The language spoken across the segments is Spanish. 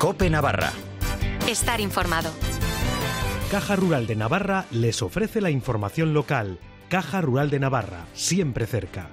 COPE Navarra. Estar informado. Caja Rural de Navarra les ofrece la información local. Caja Rural de Navarra, siempre cerca.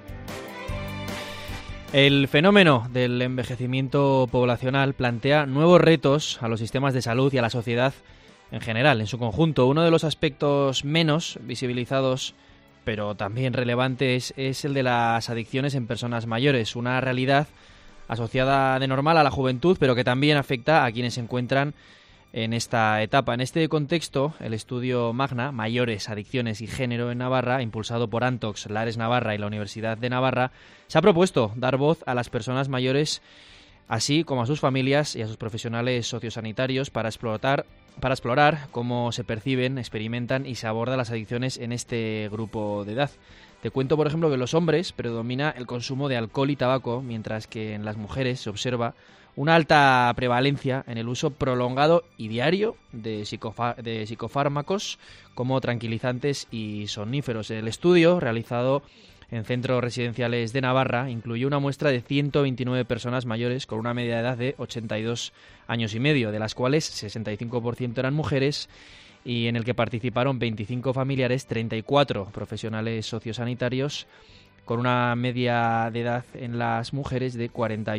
El fenómeno del envejecimiento poblacional plantea nuevos retos a los sistemas de salud y a la sociedad en general, en su conjunto. Uno de los aspectos menos visibilizados, pero también relevantes, es el de las adicciones en personas mayores, una realidad asociada de normal a la juventud, pero que también afecta a quienes se encuentran en esta etapa. En este contexto, el estudio Magna, Mayores, Adicciones y Género en Navarra, impulsado por Antox, Lares Navarra y la Universidad de Navarra, se ha propuesto dar voz a las personas mayores, así como a sus familias y a sus profesionales sociosanitarios para explorar cómo se perciben, experimentan y se abordan las adicciones en este grupo de edad. Te cuento, por ejemplo, que en los hombres predomina el consumo de alcohol y tabaco, mientras que en las mujeres se observa una alta prevalencia en el uso prolongado y diario de psicofármacos como tranquilizantes y somníferos. El estudio, realizado en centros residenciales de Navarra, incluyó una muestra de 129 personas mayores con una media de edad de 82 años y medio, de las cuales 65% eran mujeres, y en el que participaron 25 familiares, 34 profesionales sociosanitarios, con una media de edad en las mujeres de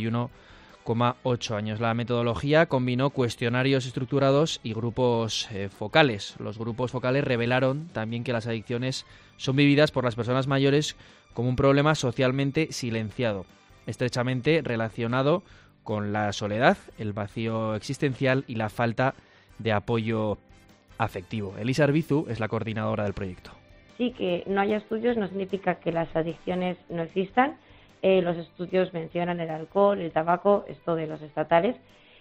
41,8 años. La metodología combinó cuestionarios estructurados y grupos focales. Los grupos focales revelaron también que las adicciones son vividas por las personas mayores como un problema socialmente silenciado, estrechamente relacionado con la soledad, el vacío existencial y la falta de apoyo afectivo. Elisa Arbizu es la coordinadora del proyecto. Sí, que no haya estudios no significa que las adicciones no existan. Los estudios mencionan el alcohol, el tabaco, esto de los estatales,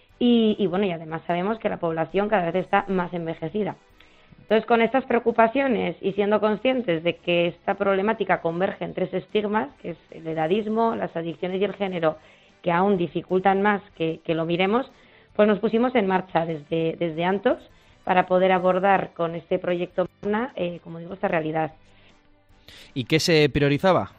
y bueno, y además sabemos que la población cada vez está más envejecida. Entonces, con estas preocupaciones y siendo conscientes de que esta problemática converge en tres estigmas, que es el edadismo, las adicciones y el género, que aún dificultan más que lo miremos, pues nos pusimos en marcha desde Antox para poder abordar con este proyecto Magna, como digo, esta realidad. ¿Y qué se priorizaba?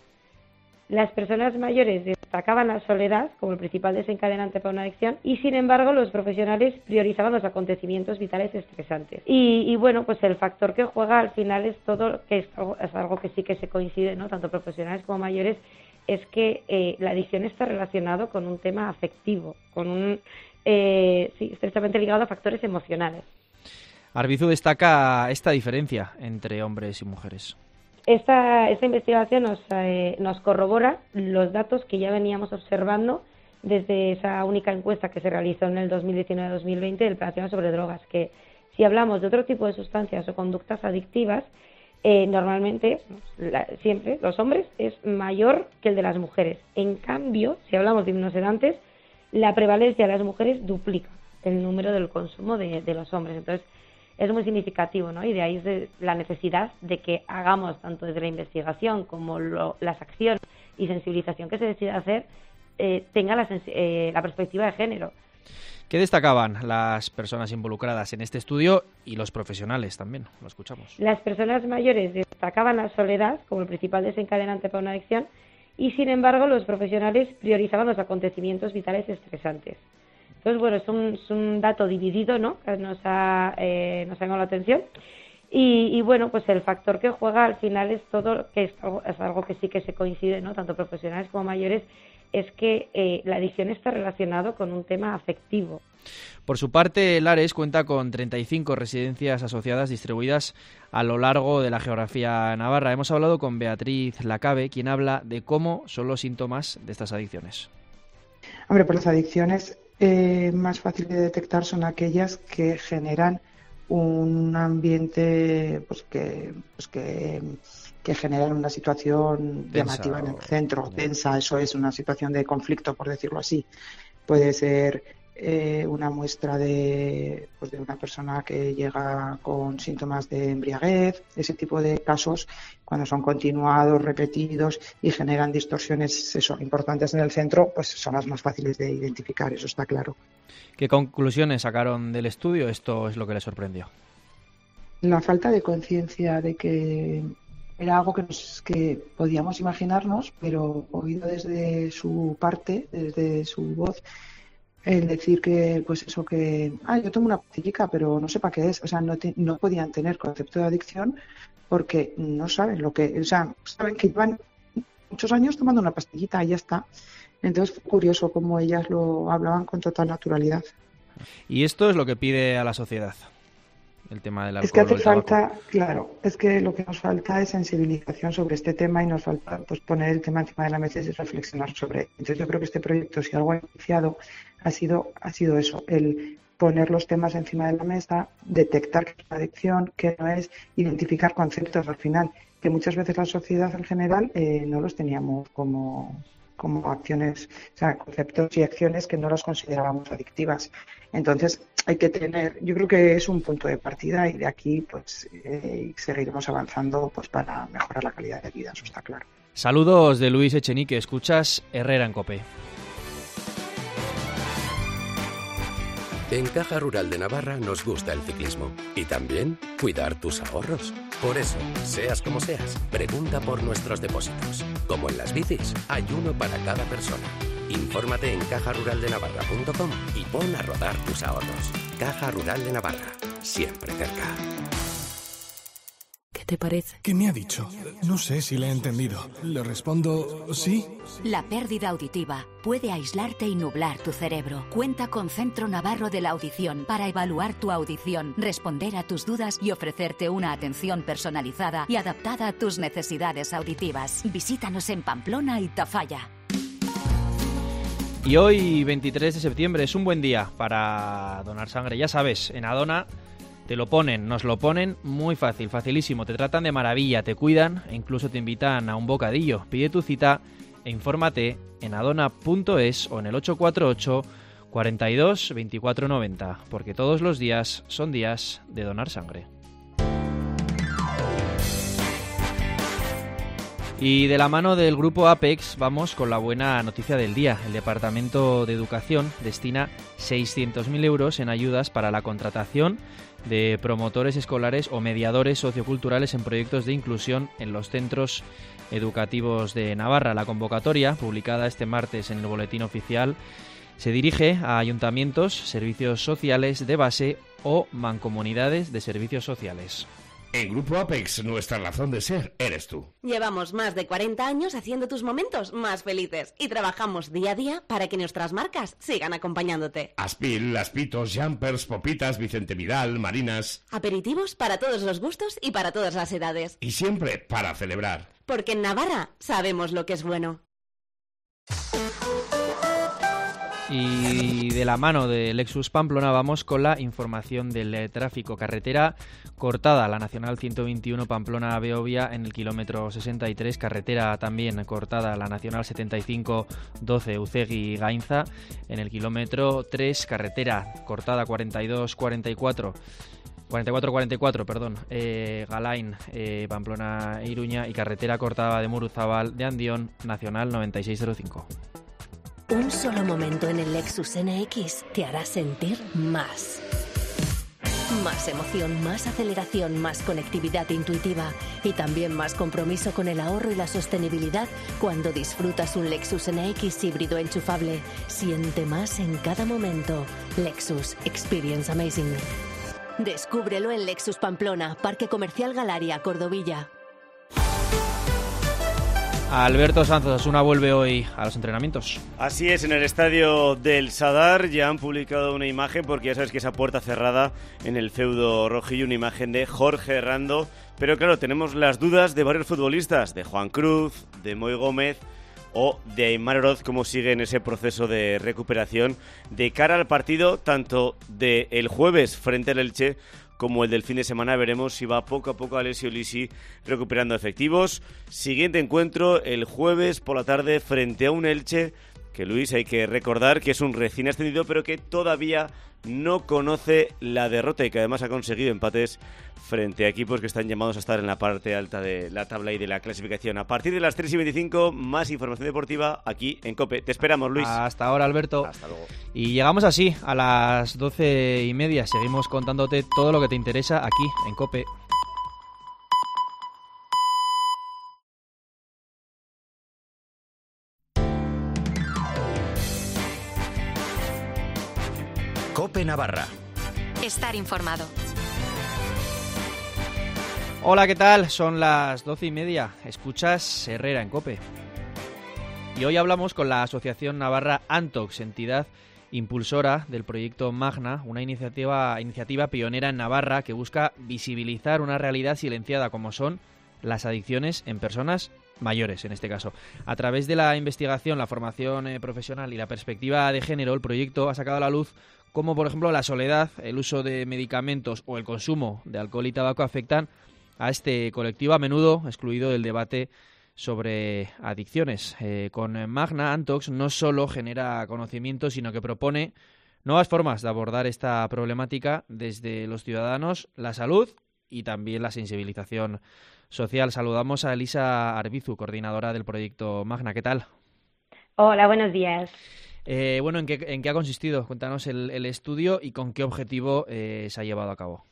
Las personas mayores destacaban la soledad como el principal desencadenante para una adicción y, sin embargo, los profesionales priorizaban los acontecimientos vitales estresantes. Y bueno, pues el factor que juega al final es todo, que es algo que sí que se coincide, ¿no? Tanto profesionales como mayores, es que la adicción está relacionado con un tema afectivo, con estrechamente ligado a factores emocionales. Arbizu destaca esta diferencia entre hombres y mujeres. Esta investigación nos corrobora los datos que ya veníamos observando desde esa única encuesta que se realizó en el 2019-2020 del Plan Nacional sobre Drogas, que si hablamos de otro tipo de sustancias o conductas adictivas, normalmente, siempre, los hombres es mayor que el de las mujeres. En cambio, si hablamos de hipnosedantes, la prevalencia de las mujeres duplica el número del consumo de los hombres. Entonces, es muy significativo, ¿no? Y de ahí es la necesidad de que hagamos, tanto desde la investigación como las acciones y sensibilización que se decida hacer, tenga la perspectiva de género. ¿Qué destacaban las personas involucradas en este estudio y los profesionales también? Lo escuchamos. Las personas mayores destacaban la soledad como el principal desencadenante para una adicción y, sin embargo, los profesionales priorizaban los acontecimientos vitales estresantes. Entonces, bueno, es un dato dividido, ¿no? Que nos ha llamado la atención. Y bueno, pues el factor que juega al final es todo, que es algo que sí que se coincide, ¿no? Tanto profesionales como mayores, es que la adicción está relacionado con un tema afectivo. Por su parte, Lares cuenta con 35 residencias asociadas distribuidas a lo largo de la geografía navarra. Hemos hablado con Beatriz Lacabe, quien habla de cómo son los síntomas de estas adicciones. Hombre, pues las adicciones más fáciles de detectar son aquellas que generan un ambiente que generan una situación llamativa en el centro, tensa, eso es una situación de conflicto, por decirlo así. Puede ser una muestra de una persona que llega con síntomas de embriaguez, ese tipo de casos, cuando son continuados, repetidos y generan distorsiones importantes en el centro, pues son las más fáciles de identificar, eso está claro. ¿Qué conclusiones sacaron del estudio? Esto es lo que les sorprendió. La falta de conciencia de que era algo que podíamos imaginarnos, pero oído desde su parte, desde su voz, el decir que, pues eso que, yo tomo una pastillica, pero no sé para qué es, o sea, no podían tener concepto de adicción porque no saben lo que, o sea, saben que llevan muchos años tomando una pastillita y ya está. Entonces fue curioso cómo ellas lo hablaban con total naturalidad. Y esto es lo que pide a la sociedad, el tema del alcohol. Es que hace o el tabaco. falta, claro, es que lo que nos falta es sensibilización sobre este tema y nos falta pues poner el tema encima de la mesa y reflexionar sobre él. Entonces yo creo que este proyecto, si algo ha iniciado, ha sido eso, el poner los temas encima de la mesa, detectar qué es una adicción, qué no es, identificar conceptos al final, que muchas veces la sociedad en general no los teníamos como acciones, o sea, conceptos y acciones que no las considerábamos adictivas. Entonces, hay que tener, yo creo que es un punto de partida y de aquí pues seguiremos avanzando pues para mejorar la calidad de vida, eso está claro. Saludos de Luis Echenique, escuchas Herrera en COPE. En Caja Rural de Navarra nos gusta el ciclismo y también cuidar tus ahorros. Por eso, seas como seas, pregunta por nuestros depósitos. Como en las bicis, hay uno para cada persona. Infórmate en cajaruraldenavarra.com y pon a rodar tus ahorros. Caja Rural de Navarra, siempre cerca. ¿Qué te parece? ¿Qué me ha dicho? No sé si le he entendido. ¿Le respondo sí? La pérdida auditiva puede aislarte y nublar tu cerebro. Cuenta con Centro Navarro de la Audición para evaluar tu audición, responder a tus dudas y ofrecerte una atención personalizada y adaptada a tus necesidades auditivas. Visítanos en Pamplona y Tafalla. Y hoy, 23 de septiembre, es un buen día para donar sangre. Ya sabes, en Adona nos lo ponen muy fácil, facilísimo. Te tratan de maravilla, te cuidan e incluso te invitan a un bocadillo. Pide tu cita e infórmate en adona.es o en el 848 42 24 90, porque todos los días son días de donar sangre. Y de la mano del grupo Apex vamos con la buena noticia del día. El Departamento de Educación destina 600.000 euros en ayudas para la contratación de promotores escolares o mediadores socioculturales en proyectos de inclusión en los centros educativos de Navarra. La convocatoria, publicada este martes en el Boletín Oficial, se dirige a ayuntamientos, servicios sociales de base o mancomunidades de servicios sociales. En Grupo Apex, nuestra razón de ser eres tú. Llevamos más de 40 años haciendo tus momentos más felices y trabajamos día a día para que nuestras marcas sigan acompañándote. Aspil, Aspitos, Jumpers, Popitas, Vicente Vidal, Marinas. Aperitivos para todos los gustos y para todas las edades. Y siempre para celebrar. Porque en Navarra sabemos lo que es bueno. Y de la mano de Lexus Pamplona vamos con la información del tráfico. Carretera cortada, la Nacional 121 Pamplona-Beovia en el kilómetro 63. Carretera también cortada, la Nacional 75-12 Ucegui-Gainza en el kilómetro 3. Carretera cortada 42-44. 44-44, perdón, Galain, Pamplona-Iruña, y carretera cortada de Muruzabal de Andión, Nacional 9605. Un solo momento en el Lexus NX te hará sentir más. Más emoción, más aceleración, más conectividad intuitiva y también más compromiso con el ahorro y la sostenibilidad cuando disfrutas un Lexus NX híbrido enchufable. Siente más en cada momento. Lexus Experience Amazing. Descúbrelo en Lexus Pamplona, Parque Comercial Galaria, Cordovilla. Alberto Sanz, Osasuna vuelve hoy a los entrenamientos. Así es, en el estadio del Sadar ya han publicado una imagen, porque ya sabes que esa puerta cerrada en el feudo rojillo, una imagen de Jorge Rando, pero claro, tenemos las dudas de varios futbolistas, de Juan Cruz, de Moy Gómez o de Aimar Oroz, cómo sigue en ese proceso de recuperación de cara al partido tanto del jueves frente al Elche como el del fin de semana. Veremos si va poco a poco Alessio Lisi recuperando efectivos. Siguiente encuentro el jueves por la tarde frente a un Elche que, Luis, hay que recordar que es un recién ascendido, pero que todavía no conoce la derrota y que además ha conseguido empates frente a equipos que están llamados a estar en la parte alta de la tabla y de la clasificación. A partir de las 3:25, más información deportiva aquí en COPE. Te esperamos, Luis. Hasta ahora, Alberto. Hasta luego. Y llegamos así a las 12:30. Seguimos contándote todo lo que te interesa aquí en COPE. COPE Navarra. Estar informado. Hola, ¿qué tal? Son las 12:30. Escuchas Herrera en COPE. Y hoy hablamos con la Asociación Navarra Antox, entidad impulsora del proyecto Magna, una iniciativa pionera en Navarra que busca visibilizar una realidad silenciada como son las adicciones en personas mayores, en este caso. A través de la investigación, la formación profesional y la perspectiva de género, el proyecto ha sacado a la luz cómo, por ejemplo, la soledad, el uso de medicamentos o el consumo de alcohol y tabaco afectan a este colectivo, a menudo excluido del debate sobre adicciones. Con Magna, Antox no solo genera conocimiento, sino que propone nuevas formas de abordar esta problemática desde los ciudadanos, la salud y también la sensibilización social. Saludamos a Elisa Arbizu, coordinadora del proyecto Magna. ¿Qué tal? Hola, buenos días. Bueno, ¿en qué ha consistido? Cuéntanos el estudio y con qué objetivo se ha llevado a cabo.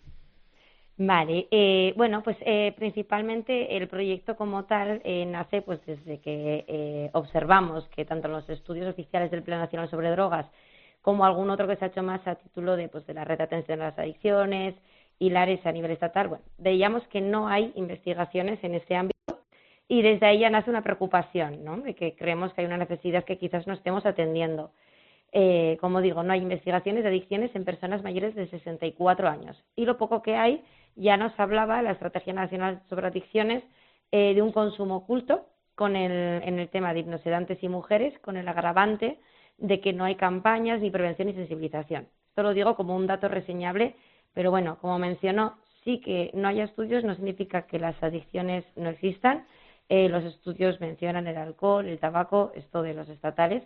Vale, bueno, pues principalmente el proyecto como tal nace pues desde que observamos que tanto en los estudios oficiales del Plan Nacional sobre Drogas como algún otro que se ha hecho más a título de la Red de Atención a las Adicciones y LARES a nivel estatal, bueno, veíamos que no hay investigaciones en este ámbito y desde ahí ya nace una preocupación, ¿no? De que creemos que hay una necesidad que quizás no estemos atendiendo. Como digo, no hay investigaciones de adicciones en personas mayores de 64 años y lo poco que hay ya nos hablaba la Estrategia Nacional sobre Adicciones de un consumo oculto en el tema de hipnosedantes y mujeres, con el agravante de que no hay campañas ni prevención ni sensibilización. Esto lo digo como un dato reseñable, pero bueno, como mencionó, sí que no haya estudios no significa que las adicciones no existan. Los estudios mencionan el alcohol, el tabaco, esto de los estatales,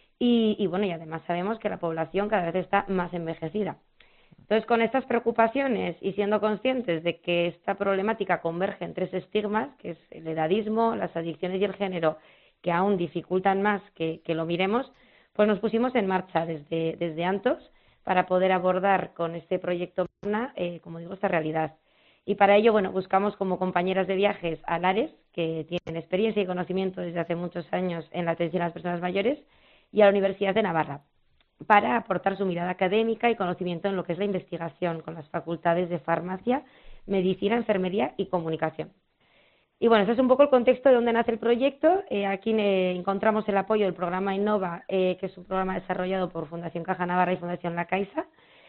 y bueno, y además sabemos que la población cada vez está más envejecida. Entonces, con estas preocupaciones y siendo conscientes de que esta problemática converge en tres estigmas, que es el edadismo, las adicciones y el género, que aún dificultan más que lo miremos, pues nos pusimos en marcha desde Antox para poder abordar con este proyecto Magna, como digo, esta realidad. Y para ello, bueno, buscamos como compañeras de viajes a LARES, que tienen experiencia y conocimiento desde hace muchos años en la atención a las personas mayores, y a la Universidad de Navarra, para aportar su mirada académica y conocimiento en lo que es la investigación con las facultades de farmacia, medicina, enfermería y comunicación. Y bueno, ese es un poco el contexto de donde nace el proyecto. Aquí encontramos el apoyo del programa Innova, que es un programa desarrollado por Fundación Caja Navarra y Fundación La Caixa.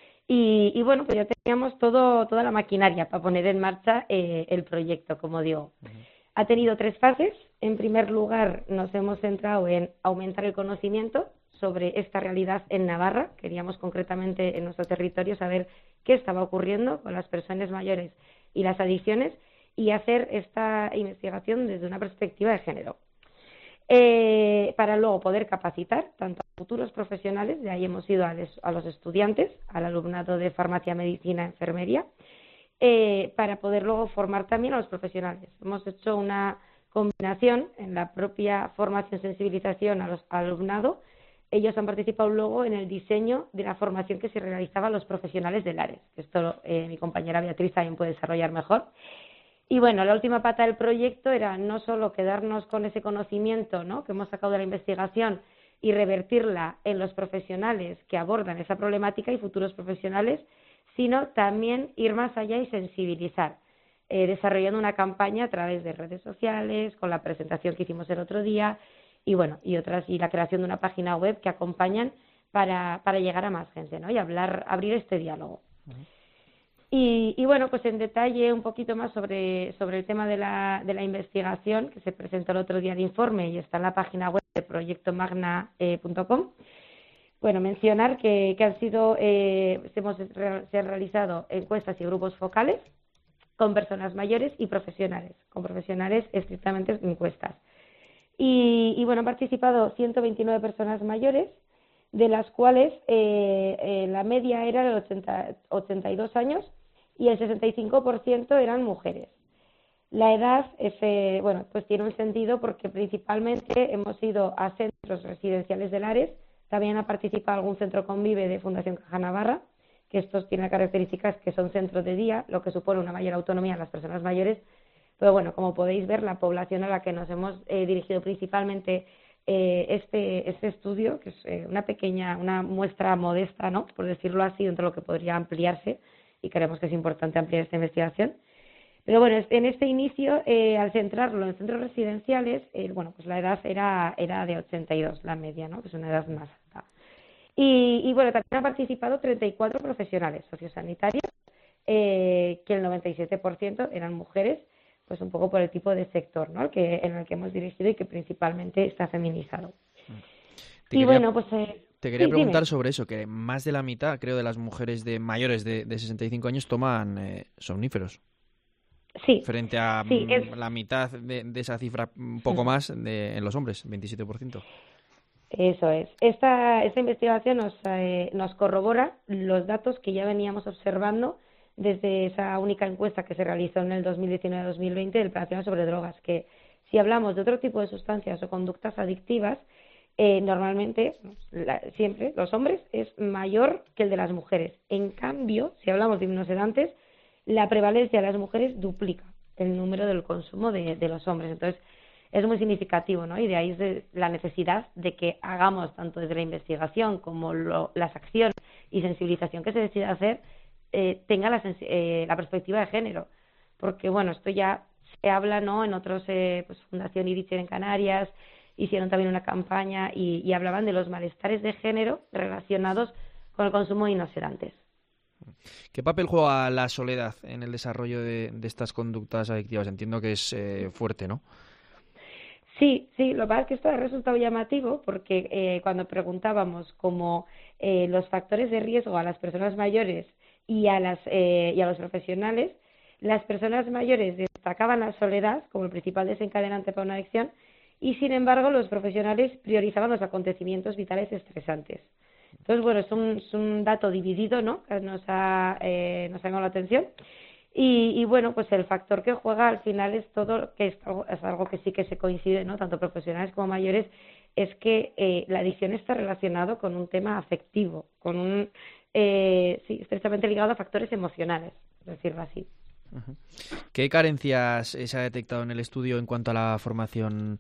Y bueno, pues ya teníamos toda la maquinaria para poner en marcha el proyecto, como digo. Ha tenido 3 fases. En primer lugar, nos hemos centrado en aumentar el conocimiento sobre esta realidad en Navarra. Queríamos concretamente en nuestro territorio saber qué estaba ocurriendo con las personas mayores y las adicciones y hacer esta investigación desde una perspectiva de género. Para luego poder capacitar tanto a futuros profesionales, de ahí hemos ido a los estudiantes, al alumnado de farmacia, medicina, enfermería, para poder luego formar también a los profesionales. Hemos hecho una combinación en la propia formación, sensibilización al alumnado. Ellos han participado luego en el diseño de la formación que se realizaba a los profesionales de LARES. Esto mi compañera Beatriz también puede desarrollar mejor. Y bueno, la última pata del proyecto era no solo quedarnos con ese conocimiento, ¿no?, que hemos sacado de la investigación y revertirla en los profesionales que abordan esa problemática y futuros profesionales, sino también ir más allá y sensibilizar, desarrollando una campaña a través de redes sociales, con la presentación que hicimos el otro día, y bueno, y la creación de una página web que acompañan para llegar a más gente, ¿no?, y abrir este diálogo. Y bueno, pues en detalle un poquito más sobre el tema de la investigación, que se presentó el otro día el informe y está en la página web de proyectomagna.com. Bueno, mencionar que se han realizado encuestas y grupos focales con personas mayores y profesionales, con profesionales estrictamente encuestas. Y bueno, han participado 129 personas mayores, de las cuales la media era de 82 años y el 65% eran mujeres. La edad pues tiene un sentido porque principalmente hemos ido a centros residenciales de LARES, también ha participado algún centro Convive de Fundación Caja Navarra, que estos tienen características que son centros de día, lo que supone una mayor autonomía a las personas mayores. Pero bueno, como podéis ver, la población a la que nos hemos dirigido principalmente este estudio, que es una muestra modesta, ¿no?, por decirlo así, dentro de lo que podría ampliarse, y creemos que es importante ampliar esta investigación. Pero bueno, en este inicio, al centrarlo en centros residenciales, pues la edad era de 82, la media, ¿no?, que es una edad más alta. Y bueno, también han participado 34 profesionales sociosanitarios, que el 97% eran mujeres, pues un poco por el tipo de sector, ¿no?, en el que hemos dirigido y que principalmente está feminizado. Te quería preguntar sobre eso, que más de la mitad, creo, de las mujeres mayores de 65 años toman somníferos. Sí. Frente a la mitad de esa cifra, un poco más, en los hombres, 27%. Eso es. Esta investigación nos corrobora los datos que ya veníamos observando desde esa única encuesta que se realizó en el 2019-2020 del Plan Nacional sobre Drogas, que si hablamos de otro tipo de sustancias o conductas adictivas, normalmente, siempre, los hombres es mayor que el de las mujeres. En cambio, si hablamos de hipnosedantes, la prevalencia de las mujeres duplica el número del consumo de los hombres. Entonces, es muy significativo, ¿no? Y de ahí es la necesidad de que hagamos, tanto desde la investigación como las acciones y sensibilización que se decida hacer, tenga la perspectiva de género. Porque, bueno, esto ya se habla, ¿no?, en otros, pues Fundación Iriche en Canarias hicieron también una campaña y hablaban de los malestares de género relacionados con el consumo de hipnosedantes. ¿Qué papel juega la soledad en el desarrollo de estas conductas adictivas? Entiendo que es fuerte, ¿no? Sí, lo que pasa es que esto ha resultado llamativo porque cuando preguntábamos como los factores de riesgo a las personas mayores y a los profesionales, las personas mayores destacaban la soledad como el principal desencadenante para una adicción y, sin embargo, los profesionales priorizaban los acontecimientos vitales estresantes. Entonces, bueno, es un dato dividido, ¿no?, que nos ha llamado la atención. Y bueno, pues el factor que juega al final es todo, que es algo que sí que se coincide, ¿no?, tanto profesionales como mayores, es que la adicción está relacionado con un tema afectivo, con estrechamente ligado a factores emocionales, por decirlo así. Uh-huh. ¿Qué carencias se ha detectado en el estudio en cuanto a la formación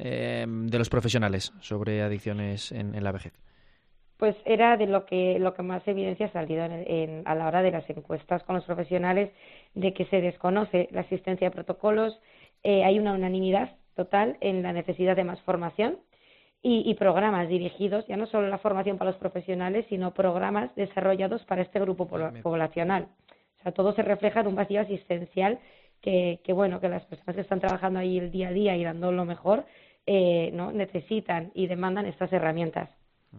de los profesionales sobre adicciones en la vejez? Pues era de lo que más evidencia ha salido a la hora de las encuestas con los profesionales, de que se desconoce la existencia de protocolos, hay una unanimidad total en la necesidad de más formación y programas dirigidos, ya no solo la formación para los profesionales, sino programas desarrollados para este grupo poblacional. O sea, todo se refleja en un vacío asistencial que las personas que están trabajando ahí el día a día y dando lo mejor, ¿no?, necesitan y demandan estas herramientas.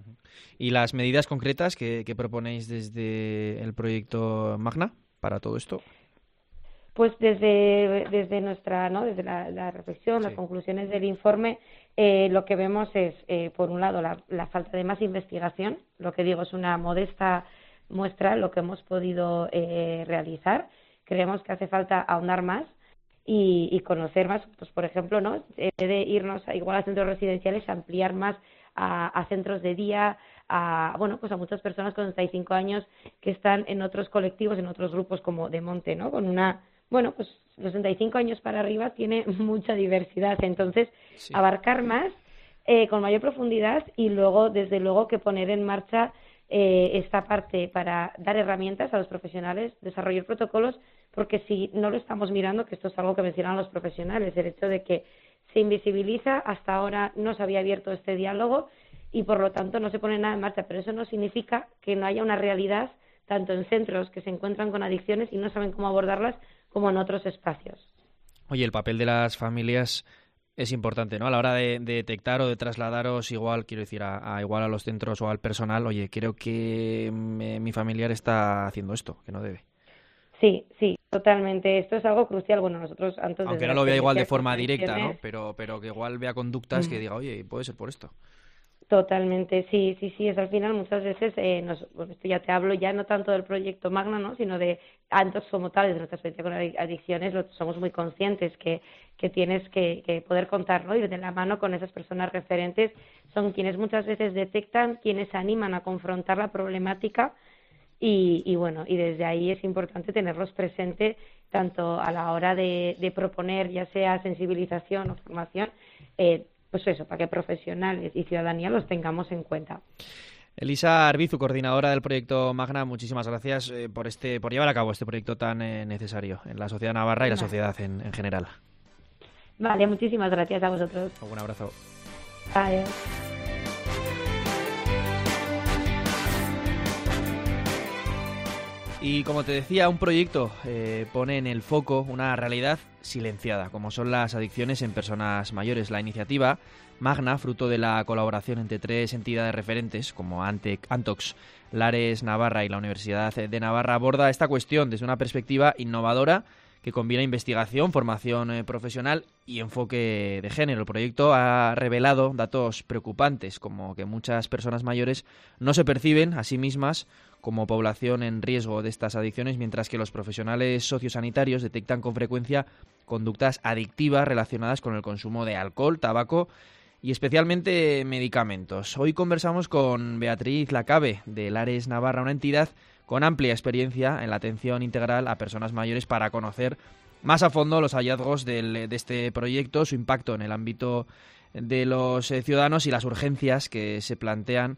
¿Y las medidas concretas que proponéis desde el proyecto Magna para todo esto? Pues desde nuestra, ¿no?, desde la reflexión, las conclusiones del informe, lo que vemos es, por un lado, la falta de más investigación. Lo que digo es una modesta muestra lo que hemos podido realizar. Creemos que hace falta ahondar más y conocer más, pues por ejemplo, ¿no?, en vez de irnos igual a centros residenciales, ampliar más a centros de día, a muchas personas con 65 años que están en otros colectivos, en otros grupos como de monte, ¿no?, con los 65 años para arriba tiene mucha diversidad, entonces abarcar más, con mayor profundidad y luego, desde luego, que poner en marcha esta parte para dar herramientas a los profesionales, desarrollar protocolos, porque si no lo estamos mirando, que esto es algo que mencionan los profesionales, el hecho de que se invisibiliza, hasta ahora no se había abierto este diálogo y por lo tanto no se pone nada en marcha, pero eso no significa que no haya una realidad tanto en centros que se encuentran con adicciones y no saben cómo abordarlas como en otros espacios. Oye, el papel de las familias es importante, ¿no? A la hora de detectar o de trasladaros igual, quiero decir, igual a los centros o al personal, oye, creo que mi familiar está haciendo esto, que no debe. Sí, totalmente. Esto es algo crucial. Bueno, nosotros antes... Aunque no lo vea igual de forma directa, ¿no? Pero que igual vea conductas que diga, oye, puede ser por esto. Totalmente, sí. Es al final muchas veces, esto ya te hablo ya no tanto del proyecto Magna, ¿no?, sino de antes como tales de nuestra experiencia con adicciones, somos muy conscientes que tienes que poder contar, ¿no?, ir de la mano con esas personas referentes, son quienes muchas veces detectan, quienes animan a confrontar la problemática y desde ahí es importante tenerlos presentes tanto a la hora de proponer ya sea sensibilización o formación, pues eso, para que profesionales y ciudadanía los tengamos en cuenta. Elisa Arbizu, coordinadora del proyecto Magna, muchísimas gracias por llevar a cabo este proyecto tan necesario en la sociedad navarra y la sociedad en general. Vale, muchísimas gracias a vosotros. Un abrazo. Adiós. Y como te decía, un proyecto pone en el foco una realidad silenciada, como son las adicciones en personas mayores. La iniciativa Magna, fruto de la colaboración entre 3 entidades referentes, como Antox, Lares Navarra y la Universidad de Navarra, aborda esta cuestión desde una perspectiva innovadora que combina investigación, formación profesional y enfoque de género. El proyecto ha revelado datos preocupantes, como que muchas personas mayores no se perciben a sí mismas como población en riesgo de estas adicciones, mientras que los profesionales sociosanitarios detectan con frecuencia conductas adictivas relacionadas con el consumo de alcohol, tabaco y especialmente medicamentos. Hoy conversamos con Beatriz Lacabe, de Lares Navarra, una entidad con amplia experiencia en la atención integral a personas mayores, para conocer más a fondo los hallazgos de este proyecto, su impacto en el ámbito de los ciudadanos y las urgencias que se plantean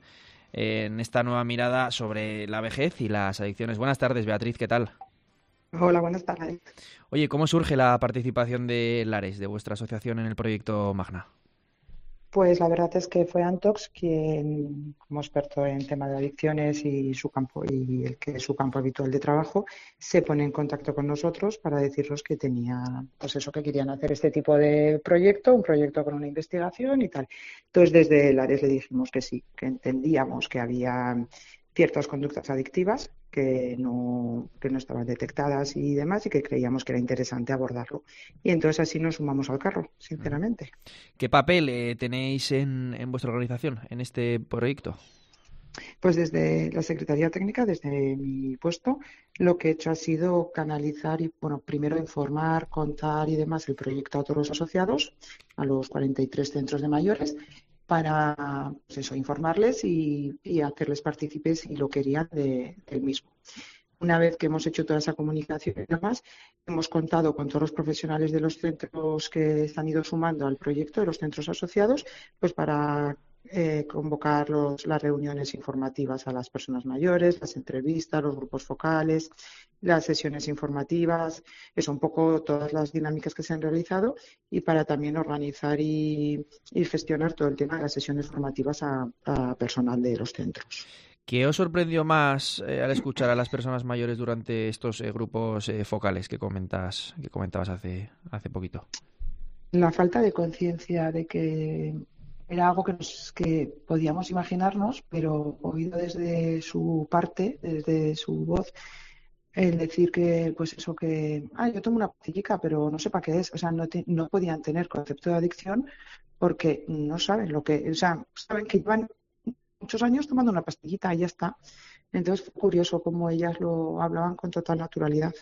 en esta nueva mirada sobre la vejez y las adicciones. Buenas tardes, Beatriz, ¿qué tal? Hola, buenas tardes. Oye, ¿cómo surge la participación de Lares, de vuestra asociación, en el proyecto Magna? Pues la verdad es que fue Antox quien, como experto en tema de adicciones y su campo y el que es su campo habitual de trabajo, se pone en contacto con nosotros para decirnos que tenía, pues eso, que querían hacer este tipo de proyecto, un proyecto con una investigación y tal. Entonces desde Lares le dijimos que sí, que entendíamos que había ciertas conductas adictivas que no estaban detectadas y demás, y que creíamos que era interesante abordarlo. Y entonces así nos sumamos al carro, sinceramente. ¿Qué papel tenéis en vuestra organización en este proyecto? Pues desde la Secretaría Técnica, desde mi puesto, lo que he hecho ha sido canalizar y, bueno, primero informar, contar y demás el proyecto a todos los asociados, a los 43 centros de mayores, para, pues eso, informarles y hacerles partícipes si lo querían del mismo. Una vez que hemos hecho toda esa comunicación y demás, hemos contado con todos los profesionales de los centros que se han ido sumando al proyecto, de los centros asociados, pues para convocar las reuniones informativas a las personas mayores, las entrevistas, los grupos focales, las sesiones informativas, eso, un poco todas las dinámicas que se han realizado, y para también organizar y gestionar todo el tema de las sesiones formativas a personal de los centros. ¿Qué os sorprendió más al escuchar a las personas mayores durante estos grupos focales que comentabas hace poquito? La falta de conciencia de que era algo que podíamos imaginarnos, pero oído desde su parte, desde su voz, el decir que, pues eso, que yo tomo una pastillica, pero no sé para qué es. O sea, no podían tener concepto de adicción porque no saben lo que, o sea, saben que llevan muchos años tomando una pastillita y ya está. Entonces fue curioso cómo ellas lo hablaban con total naturalidad.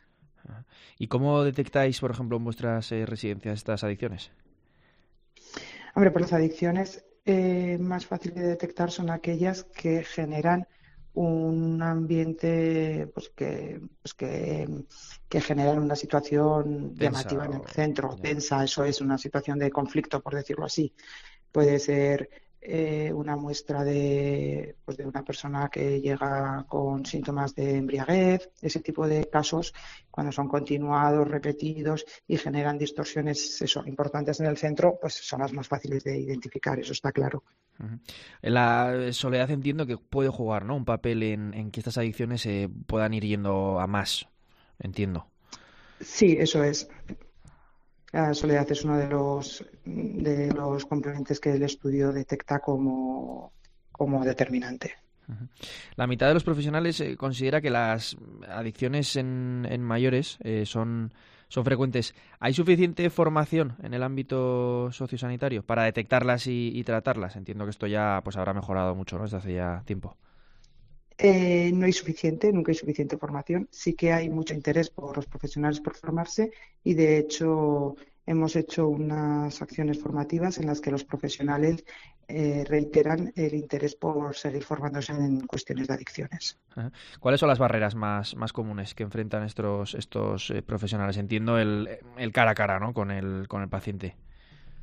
¿Y cómo detectáis, por ejemplo, en vuestras residencias estas adicciones? Hombre, pues las adicciones más fáciles de detectar son aquellas que generan un ambiente que generan una situación llamativa en el centro, tensa, eso es una situación de conflicto, por decirlo así. Puede ser una muestra de una persona que llega con síntomas de embriaguez, ese tipo de casos, cuando son continuados, repetidos y generan distorsiones importantes en el centro, pues son las más fáciles de identificar, eso está claro. La soledad, entiendo que puede jugar, ¿no?, un papel en que estas adicciones puedan ir yendo a más, entiendo. Sí, eso es. La soledad es uno de los componentes que el estudio detecta como determinante. La mitad de los profesionales considera que las adicciones en mayores son frecuentes. ¿Hay suficiente formación en el ámbito sociosanitario para detectarlas y tratarlas? Entiendo que esto ya pues habrá mejorado mucho, ¿no?, desde hace ya tiempo. No hay suficiente, nunca hay suficiente formación. Sí que hay mucho interés por los profesionales por formarse, y de hecho hemos hecho unas acciones formativas en las que los profesionales reiteran el interés por seguir formándose en cuestiones de adicciones. ¿Cuáles son las barreras más comunes que enfrentan estos profesionales? Entiendo el cara a cara, ¿no?, con el paciente.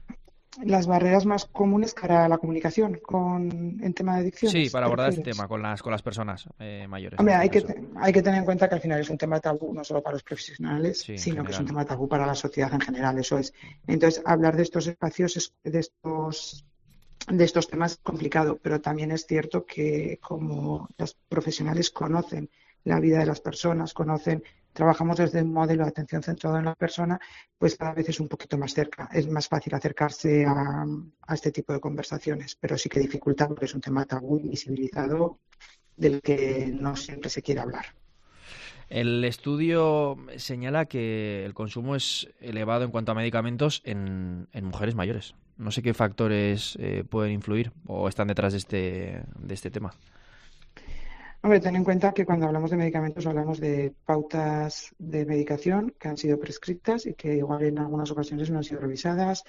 las barreras más comunes cara a la comunicación en tema de adicciones. Sí, para abordar este tema con las personas mayores. Hombre, hay que tener en cuenta que al final es un tema tabú no solo para los profesionales, sino que es un tema tabú para la sociedad en general, eso es. Entonces, hablar de estos espacios, de estos temas es complicado, pero también es cierto que como los profesionales conocen la vida de las personas, trabajamos desde un modelo de atención centrado en la persona, pues cada vez es un poquito más cerca, es más fácil acercarse a este tipo de conversaciones, pero sí que dificulta porque es un tema tabú, invisibilizado, del que no siempre se quiere hablar. El estudio señala que el consumo es elevado en cuanto a medicamentos en mujeres mayores. No sé qué factores pueden influir o están detrás de este tema. Hombre, ten en cuenta que cuando hablamos de medicamentos hablamos de pautas de medicación que han sido prescritas y que igual en algunas ocasiones no han sido revisadas.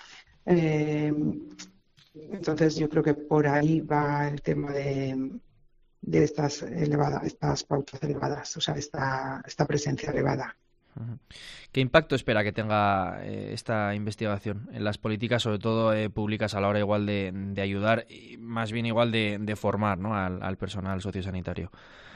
Entonces yo creo que por ahí va el tema de estas pautas elevadas, o sea, esta presencia elevada. ¿Qué impacto espera que tenga esta investigación en las políticas, sobre todo públicas, a la hora igual de ayudar y más bien igual de formar, ¿no?, al personal sociosanitario?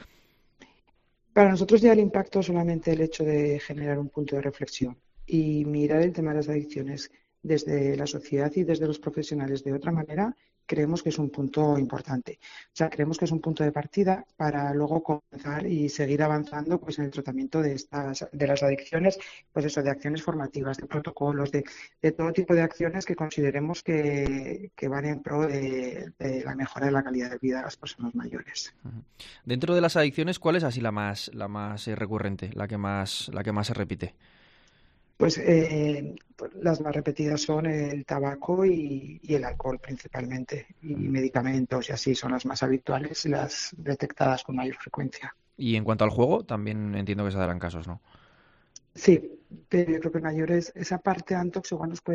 Para nosotros ya el impacto es solamente el hecho de generar un punto de reflexión y mirar el tema de las adicciones desde la sociedad y desde los profesionales de otra manera, creemos que es un punto importante. O sea, creemos que es un punto de partida para luego comenzar y seguir avanzando pues en el tratamiento de las adicciones, pues eso, de acciones formativas, de protocolos, de todo tipo de acciones que consideremos que van en pro de la mejora de la calidad de vida de las personas mayores. Dentro de las adicciones, ¿cuál es así la más recurrente, la que más se repite? Pues las más repetidas son el tabaco y el alcohol principalmente, y medicamentos y así son las más habituales y las detectadas con mayor frecuencia. Y en cuanto al juego, también entiendo que se darán casos, ¿no? Sí, pero yo creo que en mayores esa parte Antox igual nos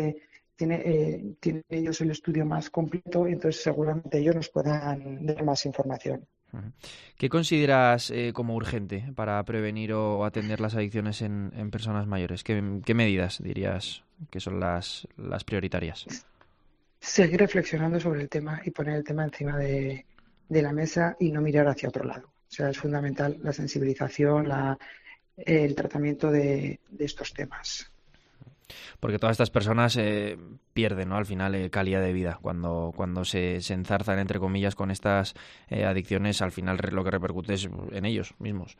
tienen ellos el estudio más completo y entonces seguramente ellos nos puedan dar más información. ¿Qué consideras como urgente para prevenir o atender las adicciones en personas mayores? ¿Qué medidas dirías que son las prioritarias? Seguir reflexionando sobre el tema y poner el tema encima de la mesa y no mirar hacia otro lado. O sea, es fundamental la sensibilización, el tratamiento de estos temas. Porque todas estas personas pierden, ¿no?, al final calidad de vida. Cuando se enzarzan, entre comillas, con estas adicciones, al final lo que repercute es en ellos mismos.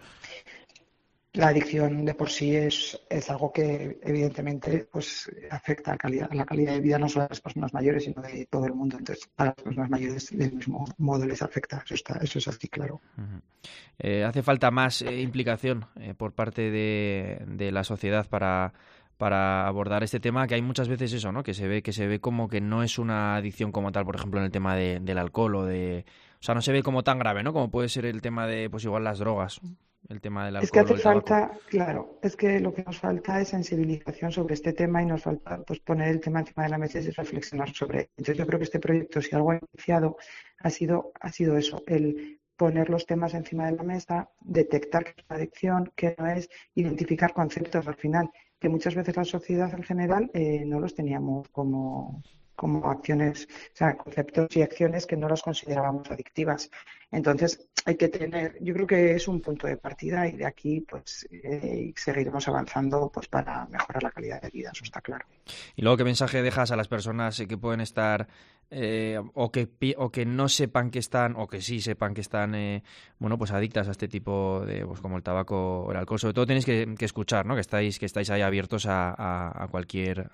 La adicción de por sí es algo que evidentemente pues afecta a la calidad de vida no solo de las personas mayores, sino de todo el mundo. Entonces, a las personas mayores del mismo modo les afecta. Eso es así, claro. Hace falta más implicación por parte de la sociedad para abordar este tema, que hay muchas veces eso, ¿no?, que se ve como que no es una adicción como tal, por ejemplo en el tema del alcohol o sea, no se ve como tan grave, ¿no?, como puede ser el tema de pues igual las drogas, el tema del alcohol. Es que hace falta, claro, es que lo que nos falta es sensibilización sobre este tema y nos falta pues poner el tema encima de la mesa y reflexionar sobre él. Entonces yo creo que este proyecto, si algo ha iniciado, ha sido eso, el poner los temas encima de la mesa, detectar qué es una adicción, qué no es, identificar conceptos al final, que muchas veces la sociedad en general no los teníamos como acciones, o sea, conceptos y acciones que no las considerábamos adictivas. Entonces, yo creo que es un punto de partida y de aquí pues seguiremos avanzando pues para mejorar la calidad de vida, eso está claro. Y luego, ¿qué mensaje dejas a las personas que pueden estar o que no sepan que están, o que sí sepan que están pues adictas a este tipo de, pues como el tabaco o el alcohol? Sobre todo tenéis que escuchar, ¿no?, que estáis ahí abiertos a cualquier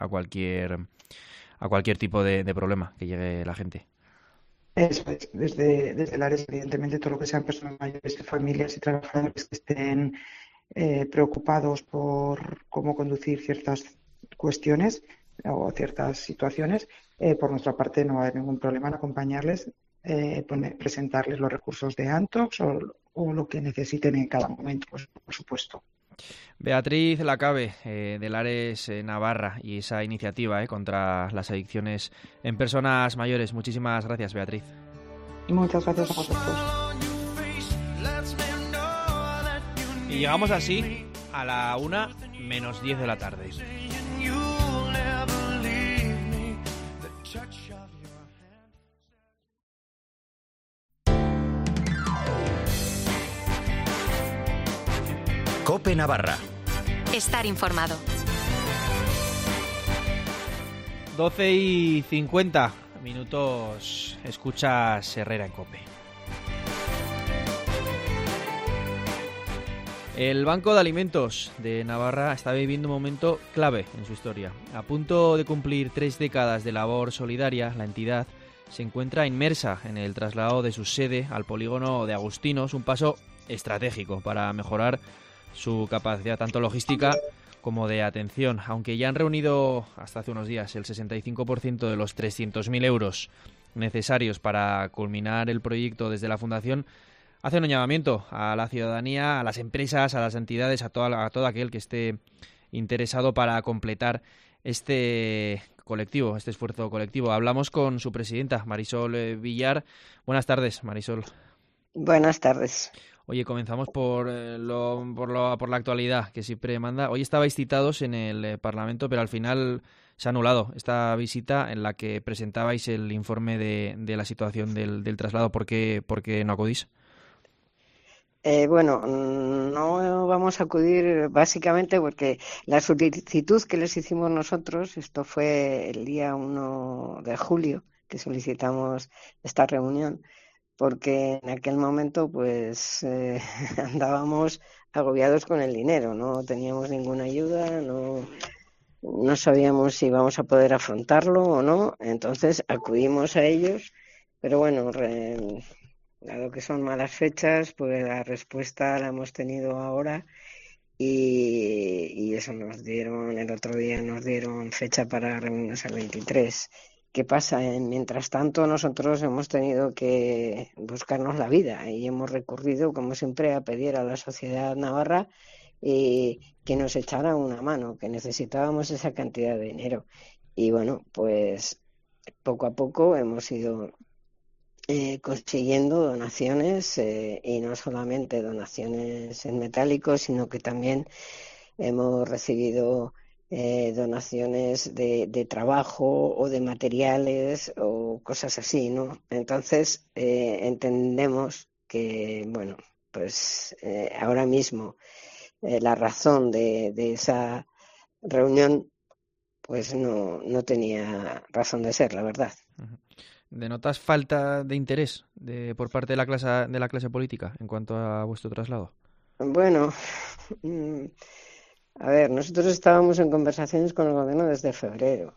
tipo de problema que llegue la gente. Eso es, desde el área, evidentemente, todo lo que sean personas mayores, familias y trabajadores que estén preocupados por cómo conducir ciertas cuestiones o ciertas situaciones, por nuestra parte no va a haber ningún problema en acompañarles, presentarles los recursos de Antox o lo que necesiten en cada momento, pues, por supuesto. Beatriz Lacabe, del Ares Navarra, y esa iniciativa contra las adicciones en personas mayores. Muchísimas gracias, Beatriz. Muchas gracias a vosotros. Y llegamos así a la 1:10 de la tarde. COPE Navarra. Estar informado. 12:50 minutos. Escuchas Herrera en COPE. El Banco de Alimentos de Navarra está viviendo un momento clave en su historia. A punto de cumplir 3 décadas de labor solidaria, la entidad se encuentra inmersa en el traslado de su sede al polígono de Agustinos, un paso estratégico para mejorar su capacidad tanto logística como de atención. Aunque ya han reunido hasta hace unos días el 65% de los 300.000 euros necesarios para culminar el proyecto desde la Fundación, hacen un llamamiento a la ciudadanía, a las empresas, a las entidades, a todo aquel que esté interesado para completar este colectivo, este esfuerzo colectivo. Hablamos con su presidenta, Marisol Villar. Buenas tardes, Marisol. Buenas tardes. Oye, comenzamos por la actualidad que siempre manda. Hoy estabais citados en el Parlamento, pero al final se ha anulado esta visita en la que presentabais el informe de la situación del traslado. ¿Por qué no acudís? Bueno, no vamos a acudir básicamente porque la solicitud que les hicimos nosotros, esto fue el día 1 de julio que solicitamos esta reunión, porque en aquel momento pues andábamos agobiados con el dinero, no teníamos ninguna ayuda, no sabíamos si íbamos a poder afrontarlo o no, entonces acudimos a ellos, pero bueno, dado que son malas fechas, pues la respuesta la hemos tenido ahora y eso el otro día nos dieron fecha para reunirnos el 23. ¿Qué pasa? Mientras tanto, nosotros hemos tenido que buscarnos la vida y hemos recurrido, como siempre, a pedir a la sociedad navarra que nos echara una mano, que necesitábamos esa cantidad de dinero. Y bueno, pues poco a poco hemos ido consiguiendo donaciones y no solamente donaciones en metálico, sino que también hemos recibido donaciones de trabajo o de materiales o cosas así, ¿no? Entonces entendemos que, bueno, pues ahora mismo la razón de esa reunión pues no tenía razón de ser, la verdad. ¿Denotas falta de interés por parte de la clase política en cuanto a vuestro traslado? Bueno, a ver, nosotros estábamos en conversaciones con el gobierno desde febrero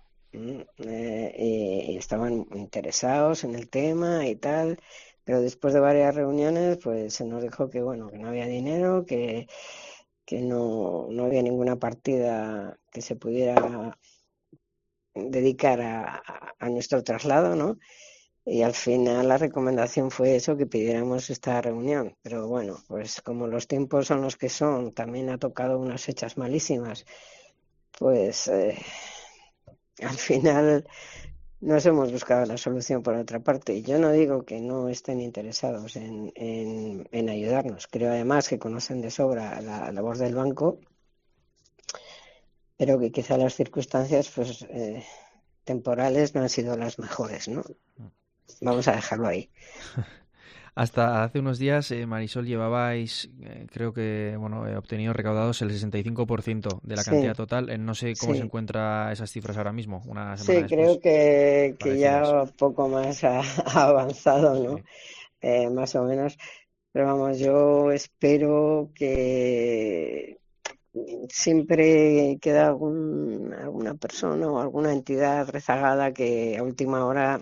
y estaban interesados en el tema y tal, pero después de varias reuniones pues se nos dijo que bueno, que no había dinero, que no había ninguna partida que se pudiera dedicar a nuestro traslado, ¿no? Y al final la recomendación fue eso, que pidiéramos esta reunión. Pero bueno, pues como los tiempos son los que son, también ha tocado unas fechas malísimas, pues al final nos hemos buscado la solución por otra parte. Y yo no digo que no estén interesados en ayudarnos. Creo además que conocen de sobra la labor del banco, pero que quizá las circunstancias pues temporales no han sido las mejores, ¿no? Vamos a dejarlo ahí. Hasta hace unos días, Marisol, llevabais, creo que, obtenido recaudados el 65% de la cantidad total. No sé cómo se encuentran esas cifras ahora mismo, una semana después. Creo que ya poco más ha avanzado, ¿no? Sí. Más o menos. Pero vamos, yo espero que siempre queda alguna persona o alguna entidad rezagada que a última hora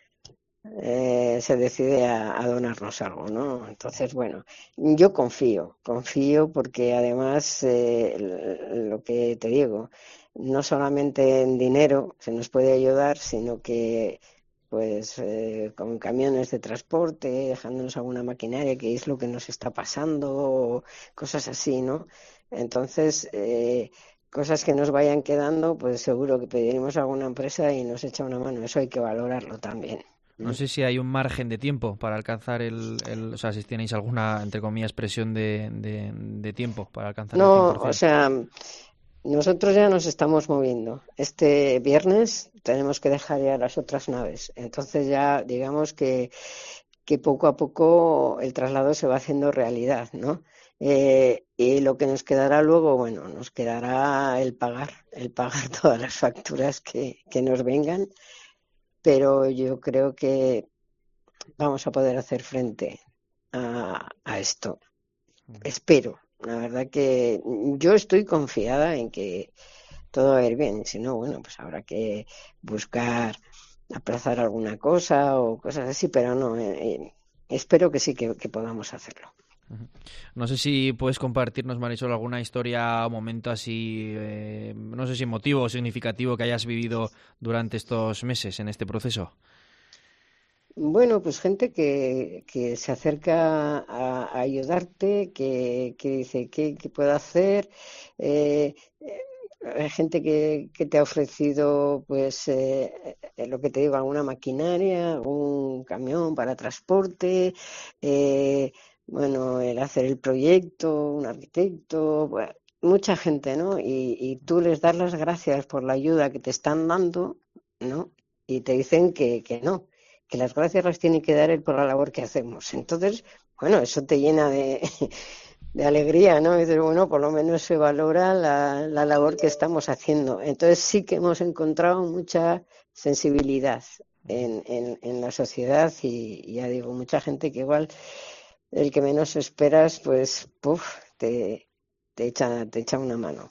se decide a donarnos algo, ¿no? Entonces, bueno, yo confío porque además lo que te digo, no solamente en dinero se nos puede ayudar, sino que pues con camiones de transporte, dejándonos alguna maquinaria, que es lo que nos está pasando, o cosas así, ¿no? Entonces, cosas que nos vayan quedando, pues seguro que pediremos a alguna empresa y nos echa una mano. Eso hay que valorarlo también. No sé si hay un margen de tiempo para alcanzar o sea, si tenéis alguna, entre comillas, presión de tiempo para alcanzar el 100%. No, o sea, nosotros ya nos estamos moviendo. Este viernes tenemos que dejar ya las otras naves. Entonces ya digamos que poco a poco el traslado se va haciendo realidad, ¿no? Y lo que nos quedará luego, bueno, nos quedará el pagar todas las facturas que nos vengan, pero yo creo que vamos a poder hacer frente a esto. Espero, la verdad que yo estoy confiada en que todo va a ir bien, si no, bueno, pues habrá que buscar aplazar alguna cosa o cosas así, pero no, espero que sí que podamos hacerlo. No sé si puedes compartirnos, Marisol, alguna historia o momento así, no sé si emotivo o significativo que hayas vivido durante estos meses en este proceso. Bueno, pues gente que se acerca a ayudarte, que dice ¿qué puedo hacer? Hay gente que te ha ofrecido, pues, lo que te digo, alguna maquinaria, algún camión para transporte, bueno, el hacer el proyecto, un arquitecto, bueno, mucha gente, ¿no? Y tú les das las gracias por la ayuda que te están dando, ¿no? Y te dicen que no, que las gracias las tiene que dar él por la labor que hacemos. Entonces, bueno, eso te llena de alegría, ¿no? Y dices, bueno, por lo menos se valora la labor que estamos haciendo. Entonces sí que hemos encontrado mucha sensibilidad en la sociedad y ya digo, mucha gente que igual el que menos esperas, pues, te echa una mano.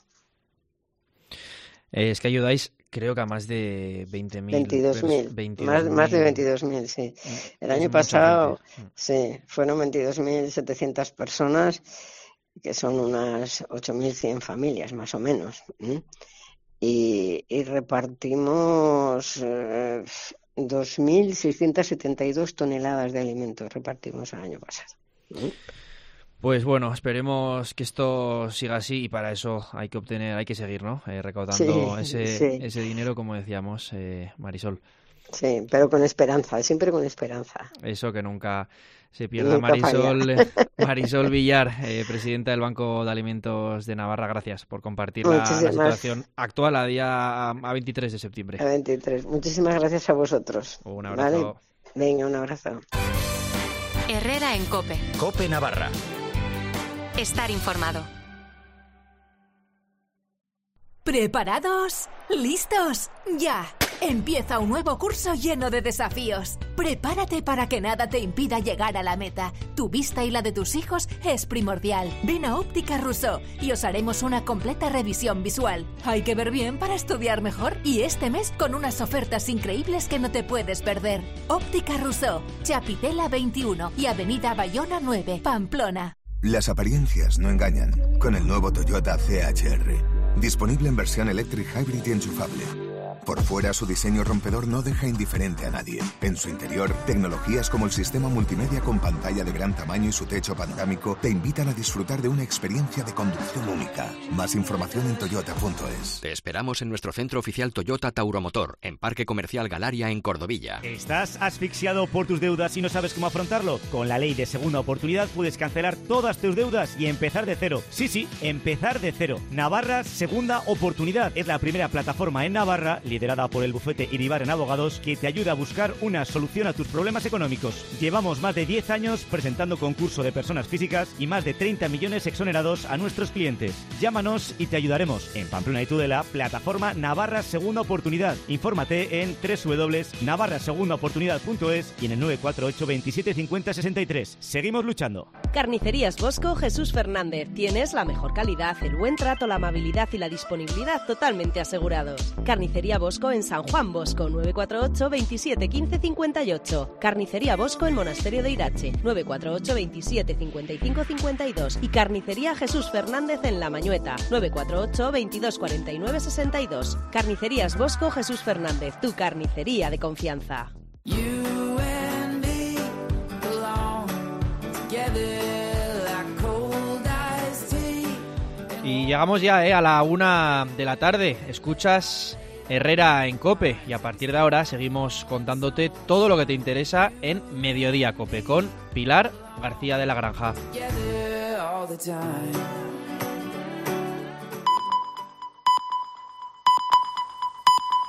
Es que ayudáis, creo que a más de 20.000. 22.000. Más de 22.000, sí. El año pasado, sí, fueron 22.700 personas, que son unas 8.100 familias, más o menos. Y repartimos 2.672 toneladas de alimentos, repartimos el año pasado. Pues bueno, esperemos que esto siga así y para eso hay que seguir, ¿no? Recaudando ese dinero, como decíamos, Marisol. Sí, pero con esperanza, siempre con esperanza. Eso que nunca se pierda. Marisol Villar, presidenta del Banco de Alimentos de Navarra, gracias por compartir la situación actual a 23 de septiembre. A 23. Muchísimas gracias a vosotros. Un abrazo. ¿Vale? Venga, un abrazo. Herrera en COPE. COPE Navarra. Estar informado. ¿Preparados? ¿Listos? ¡Ya! Empieza un nuevo curso lleno de desafíos. Prepárate para que nada te impida llegar a la meta. Tu vista y la de tus hijos es primordial. Ven a Óptica Rousseau y os haremos una completa revisión visual. Hay que ver bien para estudiar mejor y este mes con unas ofertas increíbles que no te puedes perder. Óptica Rousseau, Chapitela 21 y Avenida Bayona 9, Pamplona. Las apariencias no engañan. Con el nuevo Toyota CHR. Disponible en versión Electric Hybrid y enchufable. Por fuera, su diseño rompedor no deja indiferente a nadie. En su interior, tecnologías como el sistema multimedia con pantalla de gran tamaño y su techo panorámico te invitan a disfrutar de una experiencia de conducción única. Más información en toyota.es. Te esperamos en nuestro centro oficial Toyota Tauromotor, en Parque Comercial Galaria, en Cordovilla. ¿Estás asfixiado por tus deudas y no sabes cómo afrontarlo? Con la ley de segunda oportunidad puedes cancelar todas tus deudas y empezar de cero. Sí, empezar de cero. Navarra Segunda Oportunidad es la primera plataforma en Navarra, liderada por el bufete Iribarren Abogados, que te ayuda a buscar una solución a tus problemas económicos. Llevamos más de 10 años presentando concurso de personas físicas y más de 30 millones exonerados a nuestros clientes. Llámanos y te ayudaremos. En Pamplona y Tudela, plataforma Navarra Segunda Oportunidad. Infórmate en www.navarrasegundaoportunidad.es y en el 948 27 50 63. Seguimos luchando. Carnicerías Bosco Jesús Fernández. Tienes la mejor calidad, el buen trato, la amabilidad y la disponibilidad totalmente asegurados. Carnicería Bosco en San Juan Bosco, 948 27 15 58. Carnicería Bosco en Monasterio de Irache, 948 27 55 52. Y Carnicería Jesús Fernández en La Mañueta, 948 22 49 62. Carnicerías Bosco Jesús Fernández, tu carnicería de confianza. Y llegamos ya a la 1 de la tarde. Escuchas Herrera en COPE y a partir de ahora seguimos contándote todo lo que te interesa en Mediodía COPE con Pilar García de la Granja.